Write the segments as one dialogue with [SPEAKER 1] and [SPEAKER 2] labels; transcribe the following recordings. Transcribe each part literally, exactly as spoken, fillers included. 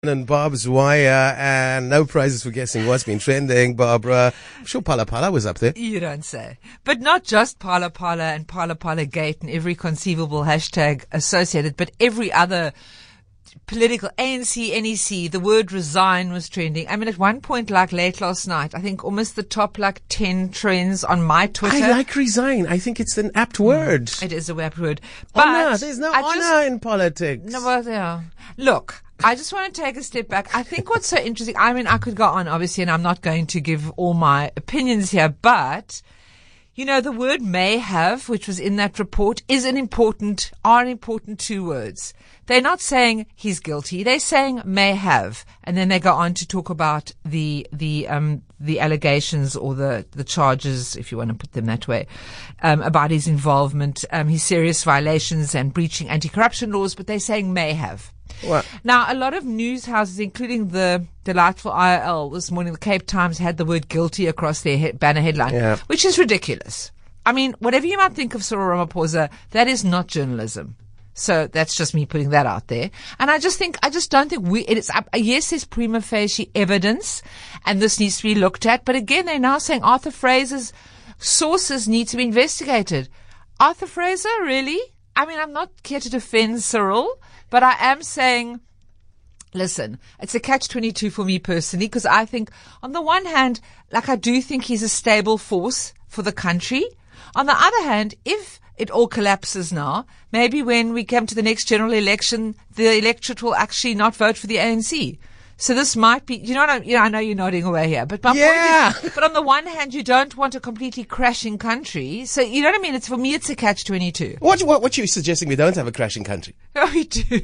[SPEAKER 1] And Barb's Wire, and no prizes for guessing what's been trending, Barbara. I'm sure Phala Phala was up there.
[SPEAKER 2] You don't say. But not just Phala Phala and Phala Phala Gate and every conceivable hashtag associated, but every other political, A N C, N E C, the word resign was trending. I mean, at one point, like late last night, I think almost the top like ten trends on my Twitter.
[SPEAKER 1] I like resign. I think it's an apt word.
[SPEAKER 2] Mm, it is a apt word. But
[SPEAKER 1] honor. There's no
[SPEAKER 2] I
[SPEAKER 1] honor
[SPEAKER 2] just,
[SPEAKER 1] in politics.
[SPEAKER 2] No, well, yeah. Look, I just want to take a step back. I think what's so interesting, I mean, I could go on, obviously, and I'm not going to give all my opinions here, but, you know, the word may have, which was in that report, is an important, are an important two words. They're not saying he's guilty. They're saying may have. And then they go on to talk about the, the, um, the allegations or the, the charges, if you want to put them that way, um, about his involvement, um, his serious violations and breaching anti-corruption laws, but they're saying may have.
[SPEAKER 1] What?
[SPEAKER 2] Now, a lot of news houses, including the delightful I R L this morning, the Cape Times had the word guilty across their he- banner headline,
[SPEAKER 1] yeah.
[SPEAKER 2] which is ridiculous. I mean, whatever you might think of Cyril Ramaphosa, that is not journalism. So that's just me putting that out there. And I just think, I just don't think we, it's, uh, yes, there's prima facie evidence and this needs to be looked at. But again, they're now saying Arthur Fraser's sources need to be investigated. Arthur Fraser, really? I mean, I'm not here to defend Cyril, but I am saying, listen, it's a catch twenty-two for me personally, because I think on the one hand, like I do think he's a stable force for the country. On the other hand, if it all collapses now, maybe when we come to the next general election, the electorate will actually not vote for the A N C. So this might be, you know what I, you know, I know you're nodding away here, but my
[SPEAKER 1] yeah.
[SPEAKER 2] point is, but on the one hand, you don't want a completely crashing country. So you know what I mean? It's, for me, it's a catch twenty-two.
[SPEAKER 1] What, what, what you suggesting we don't have a crashing country?
[SPEAKER 2] Oh, we do.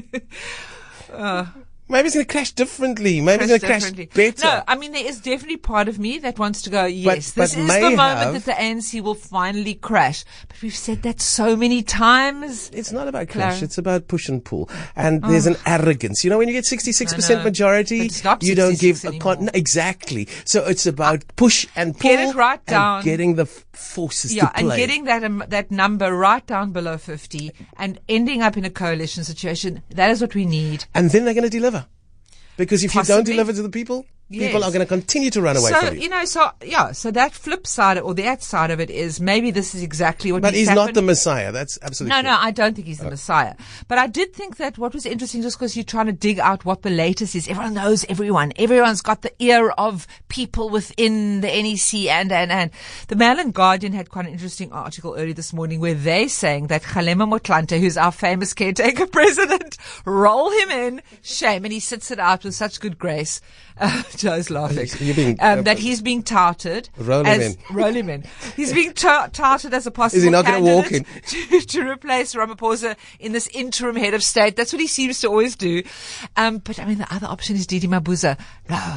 [SPEAKER 2] uh,
[SPEAKER 1] Maybe it's going to crash differently. Maybe it's going to crash better.
[SPEAKER 2] No, I mean, there is definitely part of me that wants to go, yes,
[SPEAKER 1] but,
[SPEAKER 2] this
[SPEAKER 1] but
[SPEAKER 2] is the moment
[SPEAKER 1] have,
[SPEAKER 2] that the A N C will finally crash. But we've said that so many times.
[SPEAKER 1] It's not about crash.
[SPEAKER 2] Clara.
[SPEAKER 1] It's about push and pull. And oh. there's an arrogance. You know, when you get sixty-six percent majority, you don't give a con- no, exactly. So it's about push and pull.
[SPEAKER 2] Get it right down.
[SPEAKER 1] And getting the f- forces
[SPEAKER 2] yeah,
[SPEAKER 1] to play.
[SPEAKER 2] and getting that, um, that number right down below fifty and ending up in a coalition situation. That is what we need.
[SPEAKER 1] And then they're going to deliver. Because if
[SPEAKER 2] Possibly.
[SPEAKER 1] you don't deliver to the people,
[SPEAKER 2] yes.
[SPEAKER 1] people are going to continue to run away
[SPEAKER 2] so,
[SPEAKER 1] from you.
[SPEAKER 2] you know, so, yeah, so that flip side or that side of it is maybe this is exactly what
[SPEAKER 1] But
[SPEAKER 2] he's
[SPEAKER 1] he's
[SPEAKER 2] happened.
[SPEAKER 1] not the Messiah. That's absolutely
[SPEAKER 2] No,
[SPEAKER 1] true.
[SPEAKER 2] no, I don't think he's the oh. Messiah. But I did think that what was interesting, just because you're trying to dig out what the latest is, everyone knows everyone. Everyone's got the ear of people within the N E C and, and, and. The Mail and Guardian had quite an interesting article early this morning where they're saying that Kgalema Motlanthe, who's our famous caretaker president, roll him in, shame, and he sits it out with such good grace. Uh, Joe's laughing.
[SPEAKER 1] Being,
[SPEAKER 2] um,
[SPEAKER 1] uh,
[SPEAKER 2] that he's being touted.
[SPEAKER 1] Roll
[SPEAKER 2] as,
[SPEAKER 1] him in.
[SPEAKER 2] Roll him in. He's being ta- touted as a possible
[SPEAKER 1] Is he not going to walk in?
[SPEAKER 2] To, to replace Ramaphosa in this interim head of state. That's what he seems to always do. Um, but I mean, the other option is Didi Mabuza. No.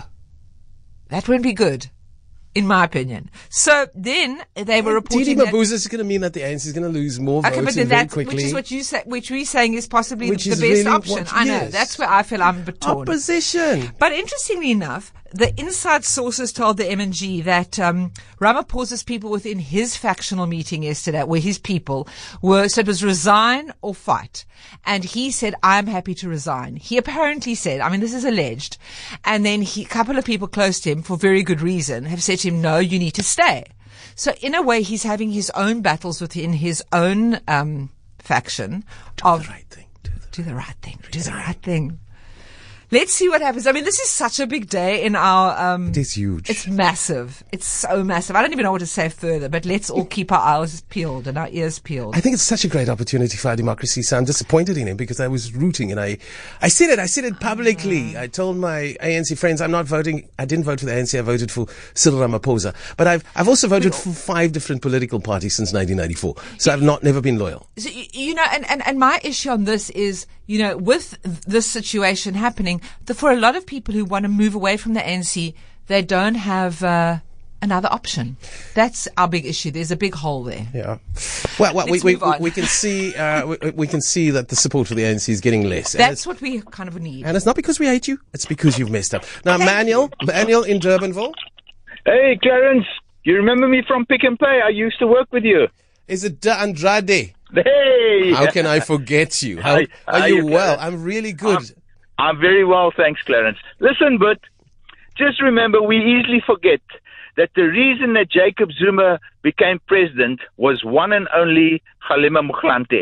[SPEAKER 2] That won't be good. In my opinion. So then they were reporting
[SPEAKER 1] Didi
[SPEAKER 2] that
[SPEAKER 1] Mabuza is going to mean that the A N C is going to lose more
[SPEAKER 2] okay,
[SPEAKER 1] votes
[SPEAKER 2] but
[SPEAKER 1] very
[SPEAKER 2] that's,
[SPEAKER 1] quickly.
[SPEAKER 2] Which is what you say, which we're saying is possibly
[SPEAKER 1] which
[SPEAKER 2] the,
[SPEAKER 1] is
[SPEAKER 2] the best
[SPEAKER 1] really
[SPEAKER 2] option.
[SPEAKER 1] what,
[SPEAKER 2] I know.
[SPEAKER 1] yes.
[SPEAKER 2] That's where I feel I'm a bit torn.
[SPEAKER 1] Opposition.
[SPEAKER 2] But interestingly enough, the inside sources told the M and G that um, Ramaphosa's people within his factional meeting yesterday, where his people were, so it was resign or fight. And he said, I'm happy to resign. He apparently said, I mean, this is alleged. And then he, a couple of people close to him, for very good reason, have said to him, no, you need to stay. So in a way, he's having his own battles within his own um, faction.
[SPEAKER 1] Do
[SPEAKER 2] of,
[SPEAKER 1] the right thing. Do the,
[SPEAKER 2] do the right thing. Do the right thing. Let's see what happens. I mean, this is such a big day in our... Um,
[SPEAKER 1] it is huge.
[SPEAKER 2] It's massive. It's so massive. I don't even know what to say further, but let's all keep our eyes peeled and our ears peeled.
[SPEAKER 1] I think it's such a great opportunity for our democracy. So I'm disappointed in him because I was rooting and I, I said it. I said it publicly. I told my A N C friends I'm not voting. I didn't vote for the A N C. I voted for Cyril Ramaphosa. But I've I've also voted for five different political parties since nineteen ninety-four. So I've not never been loyal.
[SPEAKER 2] So, you know, and, and, and my issue on this is, you know, with this situation happening, the, for a lot of people who want to move away from the A N C, they don't have uh, another option. That's our big issue. There's a big hole there.
[SPEAKER 1] Yeah. Well, well we, we, we can see uh, we, we can see that the support for the A N C is getting less.
[SPEAKER 2] That's what we kind of need.
[SPEAKER 1] And it's not because we hate you. It's because you've messed up. Now, Manuel, Manuel in Durbanville.
[SPEAKER 3] Hey, Clarence. You remember me from Pick and Pay? I used to work with you.
[SPEAKER 1] Is it Da Andrade?
[SPEAKER 3] Hey!
[SPEAKER 1] How can I forget you? How
[SPEAKER 3] Hi,
[SPEAKER 1] are
[SPEAKER 3] how
[SPEAKER 1] you
[SPEAKER 3] you
[SPEAKER 1] well?
[SPEAKER 3] Clarence?
[SPEAKER 1] I'm really good.
[SPEAKER 3] Um, I'm very well, thanks, Clarence. Listen, but just remember, we easily forget that the reason that Jacob Zuma became president was one and only Kgalema Motlanthe.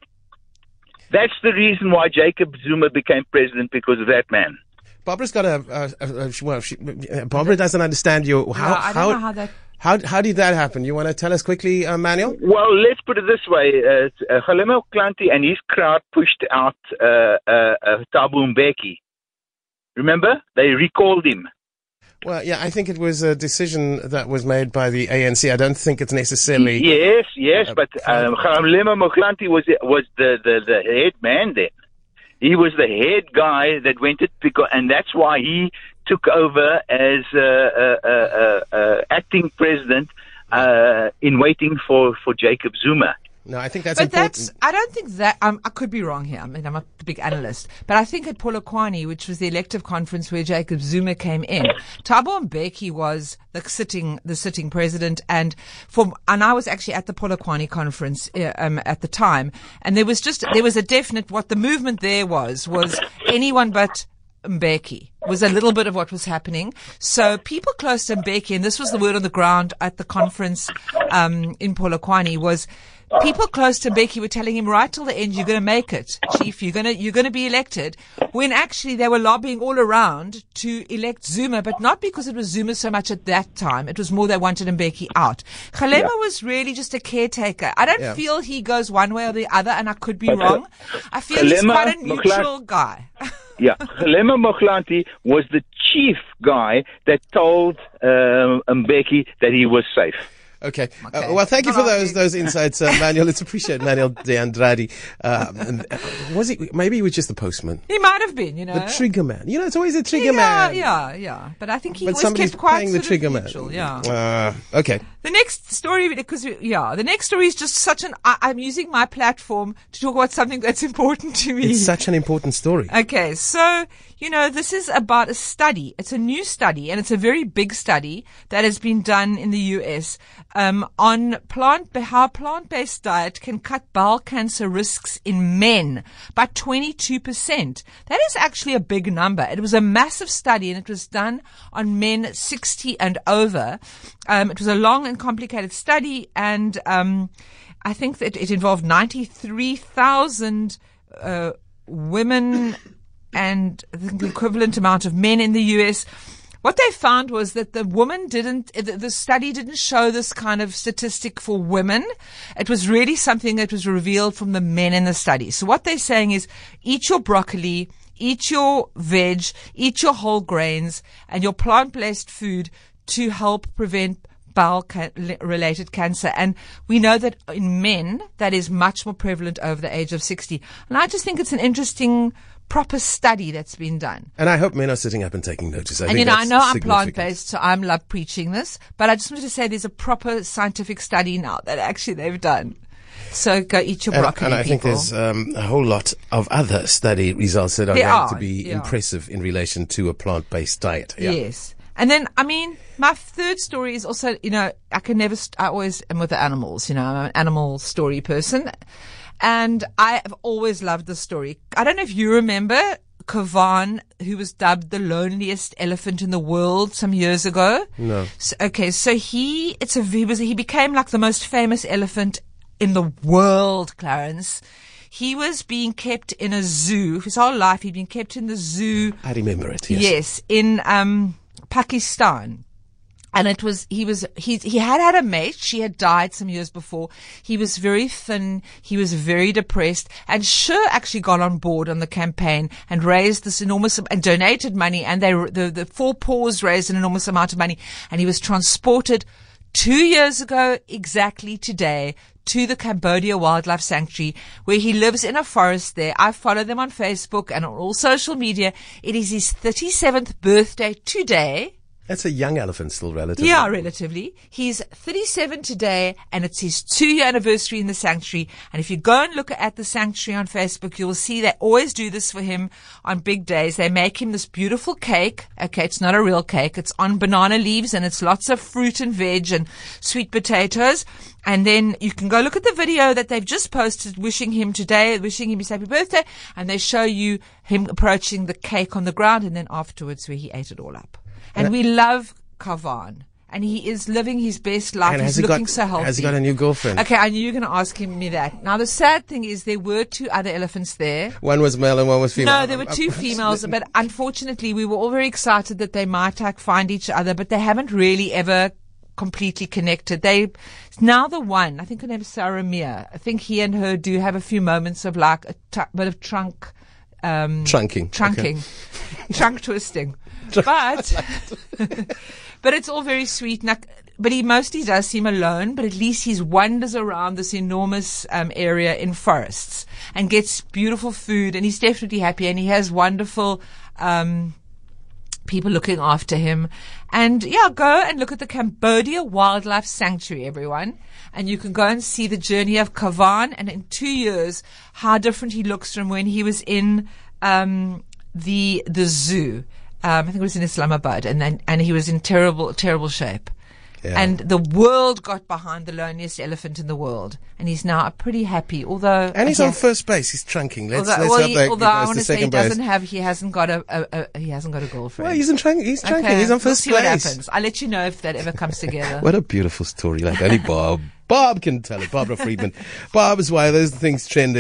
[SPEAKER 3] That's the reason why Jacob Zuma became president, because of that man.
[SPEAKER 1] Barbara's got a, a, a, a well, she, Barbara doesn't understand you. How,
[SPEAKER 2] Yeah, I don't
[SPEAKER 1] how,
[SPEAKER 2] know how that...
[SPEAKER 1] How, how did that happen? You want to tell us quickly, uh, Manuel?
[SPEAKER 3] Well, let's put it this way. Uh, uh, Kgalema Motlanthe and his crowd pushed out uh, uh, uh, Thabo Mbeki. Remember? They recalled him.
[SPEAKER 1] Well, yeah, I think it was a decision that was made by the A N C. I don't think it's necessarily...
[SPEAKER 3] Yes, yes,
[SPEAKER 1] uh,
[SPEAKER 3] but um, Kgalema Motlanthe was, was the, the, the head man there. He was the head guy that went it, because, and that's why he took over as uh, uh, uh, uh, acting president uh, in waiting for, for Jacob Zuma.
[SPEAKER 1] No, I think that's
[SPEAKER 2] But
[SPEAKER 1] important.
[SPEAKER 2] that's, I don't think that, um, I could be wrong here. I mean, I'm not a big analyst. But I think at Polokwane, which was the elective conference where Jacob Zuma came in, Thabo Mbeki was the sitting, the sitting president. And for, and I was actually at the Polokwane conference, uh, um, at the time. And there was just, there was a definite, what the movement there was, was anyone but Mbeki was a little bit of what was happening. So people close to Mbeki, and this was the word on the ground at the conference, um, in Polokwane, was, people close to Mbeki were telling him right till the end, you're going to make it, Chief. You're going to, you're going to be elected. When actually they were lobbying all around to elect Zuma, but not because it was Zuma so much at that time. It was more they wanted Mbeki out. Kgalema
[SPEAKER 3] Yeah.
[SPEAKER 2] was really just a caretaker. I don't
[SPEAKER 1] Yeah.
[SPEAKER 2] feel he goes one way or the other, and I could be
[SPEAKER 3] But, uh,
[SPEAKER 2] wrong. I feel he's
[SPEAKER 3] Kgalema,
[SPEAKER 2] quite a
[SPEAKER 3] Mokla-
[SPEAKER 2] neutral guy.
[SPEAKER 3] Yeah, Kgalema Motlanthe was the chief guy that told uh, Mbeki that he was safe.
[SPEAKER 1] Okay.
[SPEAKER 2] Okay.
[SPEAKER 1] Uh, well, thank you
[SPEAKER 2] Not
[SPEAKER 1] for those
[SPEAKER 2] arguing.
[SPEAKER 1] those insights, uh, Manuel. It's appreciated, Manuel de Andrade. Uh, and, uh, was he? Maybe he was just the postman,
[SPEAKER 2] He might have been, you know.
[SPEAKER 1] the trigger man. You know, it's always a trigger
[SPEAKER 2] yeah,
[SPEAKER 1] man.
[SPEAKER 2] yeah, yeah. But I think he
[SPEAKER 1] But
[SPEAKER 2] was
[SPEAKER 1] somebody's
[SPEAKER 2] kept quite
[SPEAKER 1] playing the
[SPEAKER 2] sort of
[SPEAKER 1] trigger man.
[SPEAKER 2] neutral, yeah.
[SPEAKER 1] Uh, okay.
[SPEAKER 2] The next story, because we, yeah, the next story is just such an. I, I'm using my platform to talk about something that's important to me.
[SPEAKER 1] It's such an important story.
[SPEAKER 2] Okay, so, you know, this is about a study. It's a new study, and it's a very big study that has been done in the U S um, on plant how plant-based diet can cut bowel cancer risks in men by twenty-two percent. That is actually a big number. It was a massive study, and it was done on men sixty and over. Um, it was a long and complicated study, and um, I think that it involved ninety-three thousand uh, women and the equivalent amount of men in the U S. What they found was that the woman didn't, the, the study didn't show this kind of statistic for women. It was really something that was revealed from the men in the study. So what they're saying is, eat your broccoli, eat your veg, eat your whole grains and your plant-based food to help prevent bowel ca- related cancer. And we know that in men, that is much more prevalent over the age of sixty. And I just think it's an interesting, proper study that's been done.
[SPEAKER 1] And I hope men are sitting up and taking notice. I
[SPEAKER 2] And
[SPEAKER 1] think
[SPEAKER 2] you know, I
[SPEAKER 1] that's
[SPEAKER 2] know I'm
[SPEAKER 1] significant.
[SPEAKER 2] plant-based, so I'm love preaching this, but I just wanted to say there's a proper scientific study now that actually they've done. So go eat your
[SPEAKER 1] And,
[SPEAKER 2] broccoli,
[SPEAKER 1] and I think
[SPEAKER 2] people.
[SPEAKER 1] there's um, a whole lot of other study results that are
[SPEAKER 2] There
[SPEAKER 1] going
[SPEAKER 2] are,
[SPEAKER 1] to be
[SPEAKER 2] yeah.
[SPEAKER 1] impressive in relation to a plant-based diet. Yeah.
[SPEAKER 2] Yes. And then, I mean, my third story is also, you know, I can never, st- I always am with the animals, you know, I'm an animal story person. And I have always loved this story. I don't know if you remember Kavan, who was dubbed the loneliest elephant in the world some years ago.
[SPEAKER 1] No.
[SPEAKER 2] So, okay, so he, it's a, he was, he became like the most famous elephant in the world, Clarence. He was being kept in a zoo. His whole life, he'd been kept in the zoo.
[SPEAKER 1] I remember it, yes.
[SPEAKER 2] Yes, in um, Pakistan. And it was, he was, he, he had had a mate. She had died some years before. He was very thin. He was very depressed. And Sher actually got on board on the campaign and raised this enormous, and donated money. And they, the, the Four Paws raised an enormous amount of money. And he was transported two years ago, exactly today, to the Cambodia Wildlife Sanctuary, where he lives in a forest there. I follow them on Facebook and on all social media. It is his thirty-seventh birthday today.
[SPEAKER 1] That's a young elephant still, relatively.
[SPEAKER 2] Yeah, relatively. He's thirty-seven today, and it's his two-year anniversary in the sanctuary. And if you go and look at the sanctuary on Facebook, you'll see they always do this for him on big days. They make him this beautiful cake. Okay, it's not a real cake. It's on banana leaves, and it's lots of fruit and veg and sweet potatoes. And then you can go look at the video that they've just posted wishing him today, wishing him his happy birthday. And they show you him approaching the cake on the ground, and then afterwards where he ate it all up. And we love Kavan. And he is living his best life.
[SPEAKER 1] And
[SPEAKER 2] He's
[SPEAKER 1] has he
[SPEAKER 2] looking
[SPEAKER 1] got,
[SPEAKER 2] so healthy.
[SPEAKER 1] Has he got a new girlfriend?
[SPEAKER 2] Okay, I knew you were going to ask him me that. Now, the sad thing is there were two other elephants there.
[SPEAKER 1] One was male and one was female.
[SPEAKER 2] No, there were two females, but unfortunately we were all very excited that they might like find each other, but they haven't really ever completely connected. They now the one, I think her name is Sarah Mia. I think he and her do have a few moments of like a t- bit of trunk um
[SPEAKER 1] trunking.
[SPEAKER 2] Trunking. Okay. Trunk twisting. But but it's all very sweet. Now, but he mostly does seem alone, but at least he wanders around this enormous um, area in forests and gets beautiful food, and he's definitely happy, and he has wonderful um, people looking after him. And yeah, go and look at the Cambodia Wildlife Sanctuary, everyone. And you can go and see the journey of Kavan, and in two years, how different he looks from when he was in um, the the zoo. Um, I think it was in Islamabad, and then, and he was in terrible, terrible shape. Yeah. And the world got behind the loneliest elephant in the world, and he's now pretty happy. Although,
[SPEAKER 1] and he's on first base. He's trunking. Let's,
[SPEAKER 2] although,
[SPEAKER 1] let's
[SPEAKER 2] well,
[SPEAKER 1] hope
[SPEAKER 2] he,
[SPEAKER 1] that
[SPEAKER 2] although I
[SPEAKER 1] goes
[SPEAKER 2] want
[SPEAKER 1] to
[SPEAKER 2] to say he
[SPEAKER 1] second base.
[SPEAKER 2] doesn't have, he hasn't got a, a, a he hasn't got a girlfriend.
[SPEAKER 1] Well, he's in trunking. He's trunking.
[SPEAKER 2] Okay.
[SPEAKER 1] He's on
[SPEAKER 2] We'll
[SPEAKER 1] first
[SPEAKER 2] see
[SPEAKER 1] place.
[SPEAKER 2] What happens. I'll let you know if that ever comes together.
[SPEAKER 1] What a beautiful story! Like only Bob, Bob can tell it. Barbara Friedman. Bob is why those things trending.